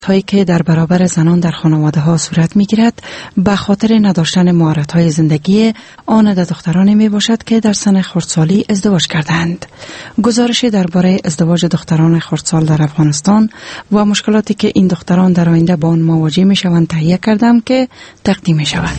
هایی که در برابر زنان در خانواده ها صورت می گیرد به خاطر نداشتن مهارت های زندگی آن دخترانی می باشد که در سن خردسالی ازدواج کردند. گزارشی درباره ازدواج دختران خردسال در افغانستان و مشکلاتی که این دختران در آینده با آن مواجه می شوند تهیه کردم که تقدیم می شود.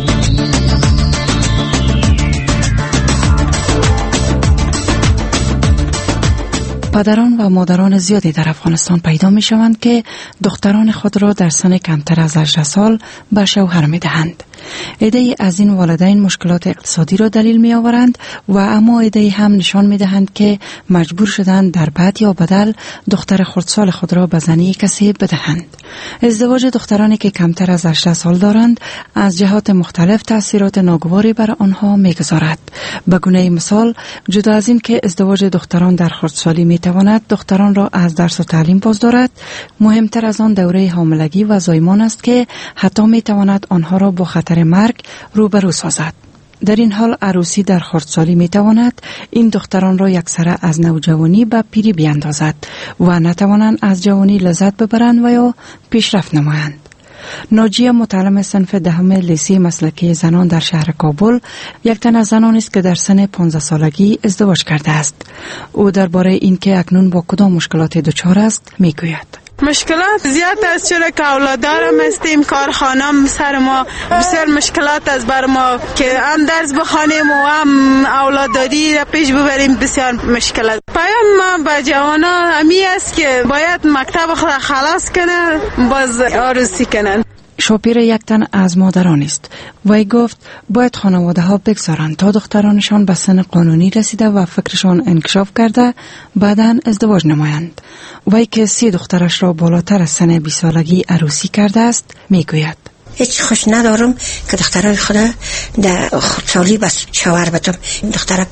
پدران و مادران زیادی در افغانستان پیدا می شوند که دختران خود را در سن کمتر از 18 سال به شوهر می دهند. عده‌ای از این والدین مشکلات اقتصادی را دلیل می آورند و اما عده‌ای هم نشان می دهند که مجبور شدند در بعد یا بدل دختر خردسال خود را به زنی کسی بدهند. ازدواج دخترانی که کمتر از 18 سال دارند از جهات مختلف تأثیرات ناگواری بر آنها می گذارد. به گونه مثال، جدا از این که ازدواج دختران در خردسالی می تواند دختران را از درس و تعلیم باز دارد، مهمتر از آن دوره حاملگی و زایمان است که حتی می تواند آنها را با خطر مرگ روبرو سازد. در این حال عروسی در خردسالی می تواند این دختران را یکسره از نوجوانی به پیری بیاندازد و نتوانند از جوانی لذت ببرند و یا پیشرفت نمایند. ناجیه، متعلم صنف دهم لیسه مسلکی زنان در شهر کابل، یک تن از زنانی است که در سن 15 سالگی ازدواج کرده است. او درباره اینکه اکنون با کدام مشکلات دچار است میگوید. مشکلات زیاد است، چرا که اولادارم هستیم، کارخانم سر ما بسیار مشکلات است بر ما که هم درس بخوانیم و هم اولاداری را پیش ببریم، بسیار مشکلات. پیام ما به جوانا همی است که باید مکتب خود خلاص کنن، باز عروسی کنن. شوپیر یک تن از مادران است. وی گفت باید خانواده ها بگذارند تا دخترانشان به سن قانونی رسیده و فکرشان انکشاف کرده بعداً ازدواج نمایند. وی که 3 دخترش را بالاتر از سن 20 سالگی عروسی کرده است میگوید. هیچ خوش ندارم که دخترای خدا در خودسالی بس شوهر بدم. دخترک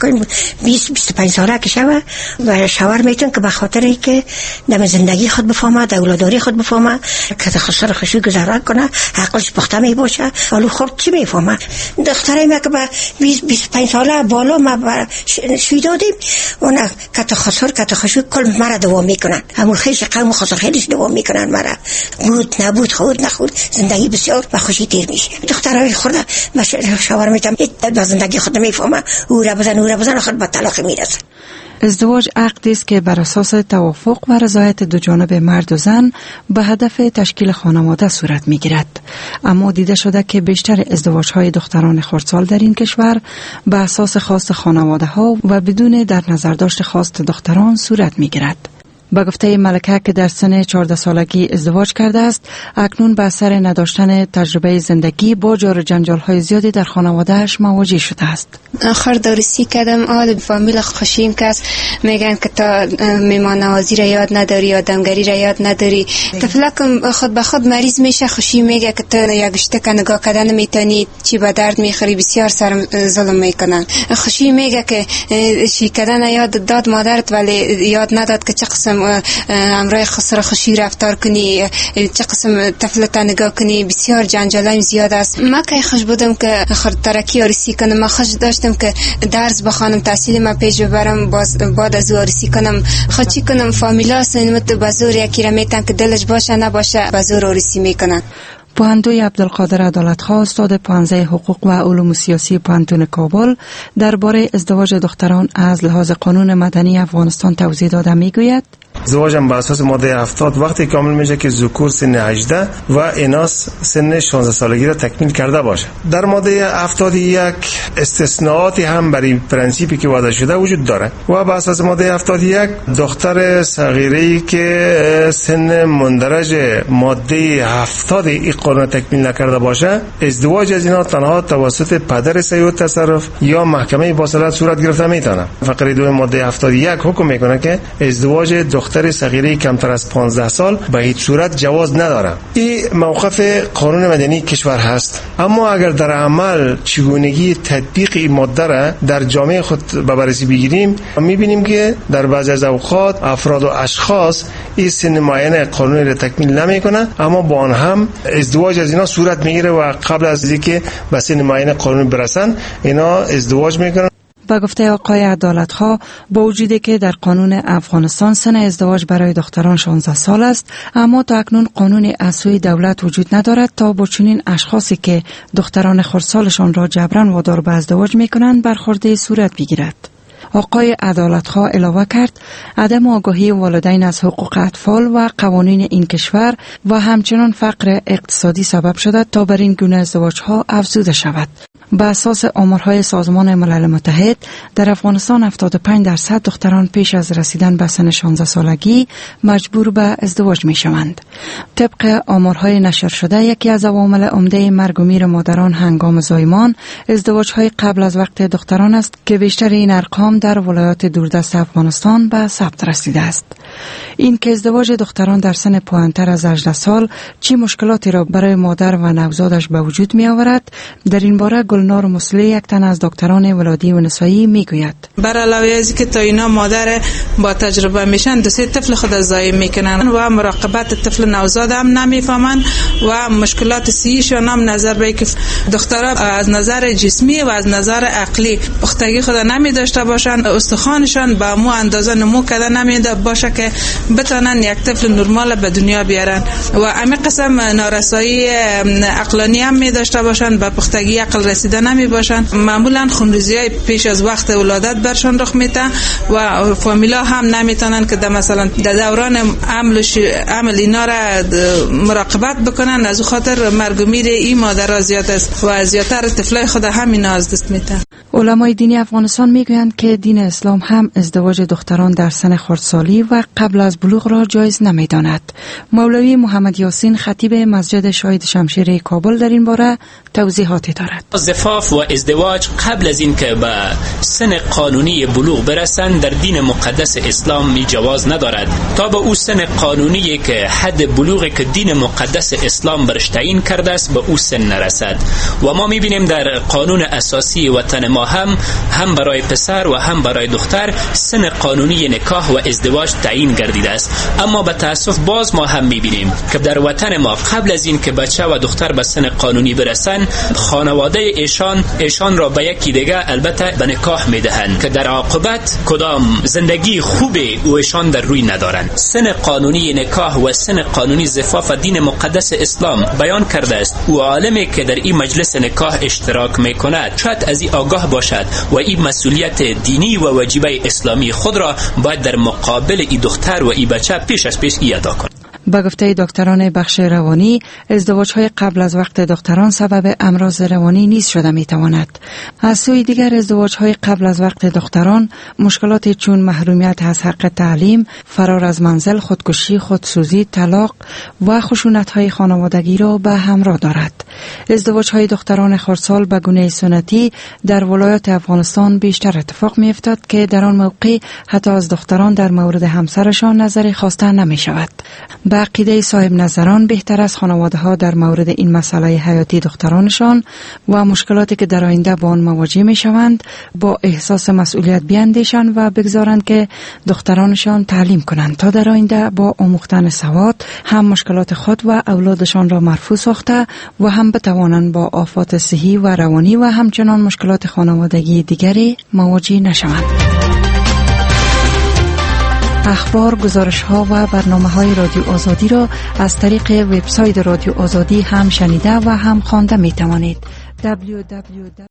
20-25 ساله که شوه و شوهر میتون که به خاطر ای که در زندگی خود بفهمه، در اولاداری خود بفهمه، که خسر خوشی گذران کنه، عقلش پخته می باشه. حالا خود چی میفهمه؟ دخترای ما که به 20-25 ساله بالا ما شوی دادیم، اونا که خسر که خوشی کل مرا دوام میکنن. همون خیش قوم خسر خیلیش دوام میکنن مرا. بود نبود، خود نخود، زندگی بسیار و خوشی دیر میشه. دخترای خود شوهر میتونم به زندگی خود میفهمه، او را بزن خود به طلاق میرسه. ازدواج عقدی است که بر اساس توافق و رضایت دو جانب مرد و زن به هدف تشکیل خانواده صورت میگیرد. اما دیده شده که بیشتر ازدواج‌های دختران خردسال در این کشور به اساس خواست خانواده ها و بدون در نظر داشت خواست دختران صورت میگیرد. با گفته ملکه که در سن 14 سالگی ازدواج کرده است، اکنون به اثر نداشتن تجربه زندگی با جار و جنجال‌های زیادی در خانواده‌اش مواجه شده است. آخر دارسی کردم، آل فامیل خوشیم کس میگن که تا میمان نوازی را یاد نداری، آدمگری را یاد نداری. طفلکم خود به خود مریض میشه، خوشی میگه که تا یک شتک نگاه کردن میتونی، چی به درد میخوری، بسیار سرم ظلم میکنن. خوشی میگه که چی کردن یاد داد مادرت ولی یاد نداد که چه قسم امرای خسر خوشی رفتار کنی، چه قسم طفلت نگاه کنی. بسیار جنجالم زیاد است. ما که خوش بودم که خرد ترکی آرسی کنم، ما خوش داشتم که درس بخوانم، تحصیل ما پیش ببرم، بعد از آرسی کنم. خود چی کنم، فامیلا سنمت بزور یکی را میتن که دلش باشه نباشه بزور آرسی میکنن. پوهندوی عبدالقادر عدالتخواه، استاد پوهنځی حقوق و علوم سیاسی پوهنتون کابل، درباره ازدواج دختران از لحاظ قانون مدنی افغانستان توضیح داده میگوید. ازدواج هم بر اساس ماده 70 وقتی کامل میشه که ذکور سن 18 و اناث سن 16 سالگی را تکمیل کرده باشه. در ماده 71 استثناءاتی هم برای پرنسیپی که وضع شده وجود داره و بر اساس ماده 71 دختر صغیره‌ای که سن مندرج ماده 70 این قانون تکمیل نکرده باشه، ازدواج از اینا تنها توسط پدر صحیح تصرف یا محکمه باصلاحیت صورت گرفته میتونه. فقره 2 ماده 71 حکم میکنه که ازدواج دختر صغیره کمتر از 15 سال به هیچ صورت جواز نداره. این موقف قانون مدنی کشور هست. اما اگر در عمل چگونگی تطبیق این ماده را در جامعه خود به بررسی بگیریم، میبینیم که در بعضی از اوقات افراد و اشخاص این سن معین قانونی را تکمیل نمیکنن، اما با آن هم ازدواج از اینا صورت میگیره و قبل از اینکه به سن معین قانونی برسن اینا ازدواج میکنن. به گفته آقای عدالت‌خواه، با وجودی که در قانون افغانستان سن ازدواج برای دختران 16 سال است، اما تا اکنون قانون از سوی دولت وجود ندارد تا با چنین اشخاصی که دختران خردسالشان را جبران وادار به ازدواج می‌کنند برخورد صورت بگیرد. آقای عدالت‌خواه علاوه کرد عدم آگاهی والدین از حقوق اطفال و قوانین این کشور و همچنان فقر اقتصادی سبب شده تا بر این گونه ازدواج‌ها افزوده شود. به اساس آمارهای سازمان ملل متحد در افغانستان 75% دختران پیش از رسیدن به سن 16 سالگی مجبور به ازدواج می شوند. طبق آمارهای نشر شده یکی از عوامل عمده مرگ و میر مادران هنگام زایمان ازدواج‌های قبل از وقت دختران است که بیشتر این ارقام در ولایات دوردست افغانستان به ثبت رسیده است. این که ازدواج دختران در سن پایین‌تر از 18 سال چه مشکلاتی را برای مادر و نوزادش به وجود می آورد، در این باره گلنار مسلی یک تن از دکتران ولادی و نسایی می گوید. بر علاوه از که تا اینا مادر با تجربه میشن 2-3 طفل خود ضایع میکنن و مراقبت طفل نوزاد هم نمیفهمن و مشکلات صحیشون هم نظر به که دخترها از نظر جسمی و از نظر عقلی پختگی خود نمی داشته باشن، استخوانشان به مو اندازه نمو کرده نمیده باشه که بتونن یک طفل نرمال به دنیا بیارن و همین قسم نارسایی عقلانی هم می داشته باشن، به پختگی عقل رسیده نمی باشن. معمولا خونریزی‌های پیش از وقت ولادت برشان رخ میده و فامیلا هم نمیتونن که مثلا در دوران عمل اینا را مراقبت بکنن، از خاطر مرگ و میر این مادرها زیاد است و زیادتر طفلای خود همینا از دست میدن. علمای دینی افغانستان میگویند که دین اسلام هم ازدواج دختران در سن خردسالی و قبل از بلوغ را جایز نمیداند. مولوی محمد یاسین خطیب مسجد شاهد شمشیر کابل در این باره توضیحاتی دارد. زفاف و ازدواج قبل از اینکه به سن قانونی بلوغ برسند در دین مقدس اسلام جواز ندارد تا به او سن قانونی که حد بلوغ که دین مقدس اسلام برش تعیین کرده است به او سن نرسد. و ما میبینیم در قانون اساسی وطن ما هم برای پسر و هم برای دختر سن قانونی نکاح و ازدواج تعیین گردیده است. اما به تاسف باز ما هم میبینیم که در وطن ما قبل از این که بچه و دختر به سن قانونی برسن، خانواده ایشان را به یکی دیگه البته به نکاح میدهند که در عاقبت کدام زندگی خوبه او ایشان در روی ندارند. سن قانونی نکاح و سن قانونی زفاف دین مقدس اسلام بیان کرده است. او عالمی که در این مجلس نکاح اشتراک میکند شاید از این آگاه باشد و این مسئولیت دینی و واجبه اسلامی خود را باید در مقابل این دختر و این بچه پیش از پیش ادا کند. به گفته دکتران بخش روانی، ازدواج‌های قبل از وقت دختران سبب امراض روانی نیز شده می‌تواند. از سوی دیگر ازدواج‌های قبل از وقت دختران مشکلات چون محرومیت از حق تعلیم، فرار از منزل، خودکشی، خودسوزی، طلاق و خشونت‌های خانوادگی را به همراه دارد. ازدواج‌های دختران خردسال به گونه سنتی در ولایات افغانستان بیشتر اتفاق می‌افتد که در آن موقع حتی از دختران در مورد همسرشان نظری خواسته نمی‌شود. به عقیده صاحب نظران بهتر از خانواده‌ها در مورد این مسئله حیاتی دخترانشان و مشکلاتی که در آینده با آن مواجه می‌شوند با احساس مسئولیت بیاندیشند و بگذارند که دخترانشان تعلیم کنند تا در آینده با آموختن سواد هم مشکلات خود و اولادشان را مرفوع ساخته و هم بتوانند با آفات صحی و روانی و همچنان مشکلات خانوادگی دیگری مواجه نشوند. اخبار، گزارش‌ها و برنامه‌های رادیو آزادی را از طریق وبسایت رادیو آزادی هم شنیده و هم خوانده می‌توانید. www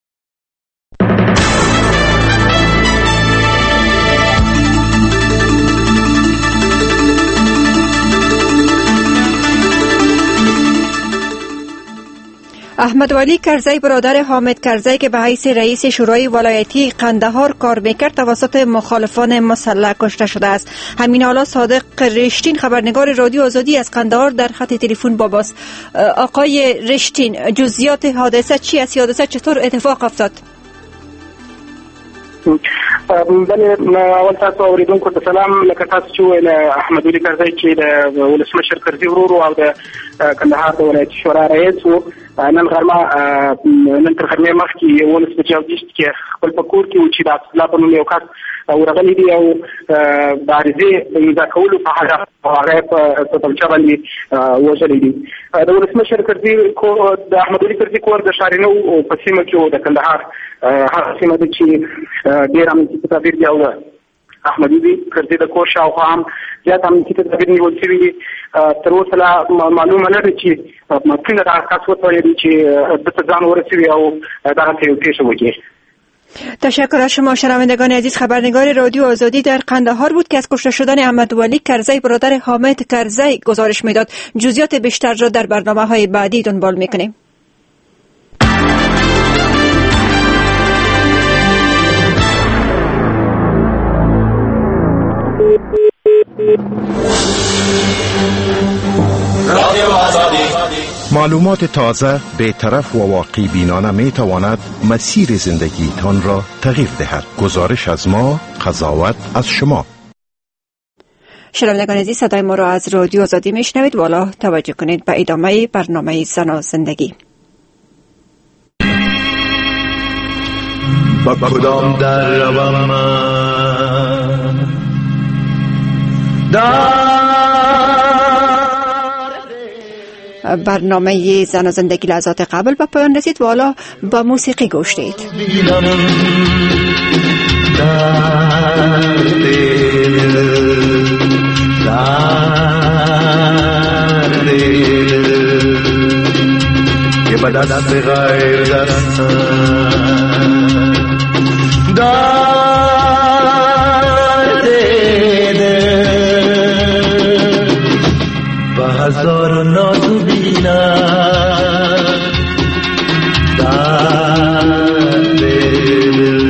احمد ولی کرزی برادر حامد کرزی که به حیث رئیس شورای ولایتی قندهار کار میکرد توسط مخالفان مسلح کشته شده است. همین حالا صادق رشتین خبرنگار رادیو آزادی از قندهار در خط تلفن با ماست. آقای رشتین، جزئیات حادثه چی است؟ حادثه چطور اتفاق افتاد؟ بله، اول تاسو اوریدونکو ته سلام. لکه تاسو چې ویل احمد ولی کرزی چې د ولسمشر کرزي ورور او د کندهار د ولایتي شورا رئیس و نن غرمه نن تر غرمه مخکې 19 بجې او دیشت کې خپل په کور کې و چې د عبدالله په نوم یو کس ورغلی دی او د عریضې امضا کولو په هدف هغه په توپنچه باندې وژلی دي. د ولسمشر کرزي د احمد ولي کرزي کور د شارینو په سیمه کې و د کندهار هغه سیمه ده چې ډېر امنیتي تدابیر دي او احمد ولي کرزي د کور شاوخوا هم زیات امنیتي تدابیر نیول شوي دي. تر اوسه لا معلومه نه ده چې څنګه دغه کس وتوانېدي چې دته ځان ورسوي او دغسې یو پېښه وکړي. تشکر از شما شنوندگان عزیز. خبرنگار رادیو آزادی در قندهار بود که از کشته شدن احمد ولی کرزی برادر حامد کرزی گزارش میداد. جزئیات بیشتر را در برنامه‌های بعدی دنبال میکنیم. معلومات تازه، بی‌طرف و واقعی بینانه می تواند مسیر زندگیتان را تغییر دهد. گزارش از ما، قضاوت از شما. شنوندگان عزیز، صدای ما را از رادیو آزادی میشنوید. والا توجه کنید به ادامه برنامه زن و زندگی. با کدام در روم من برنامه زن و زندگی لحظات قبل به پایان رسید و حالا با موسیقی گوش دید. که به دست غیر دست هزار و نازو بینم در دل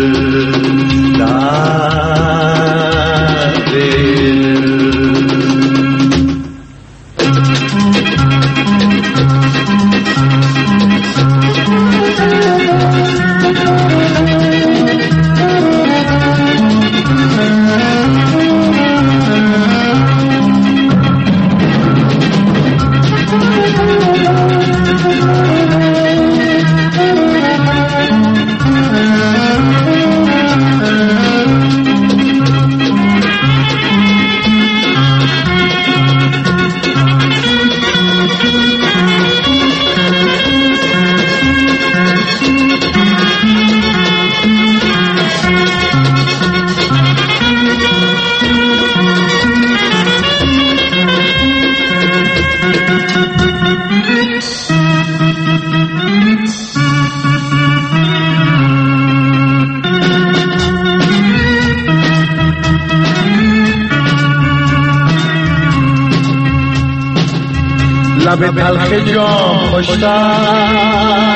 لب تلخ جام خوشتر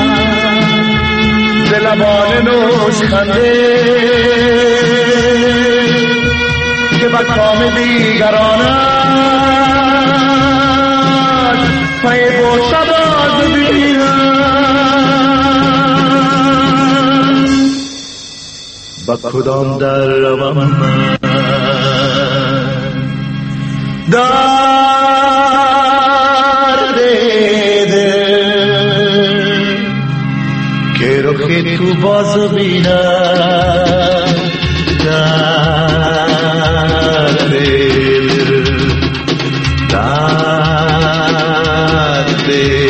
ز لبان نوشخنده که به کام دیگرانش پی بوسه باز بینم با کدام در روم من که تو باز بینم در دل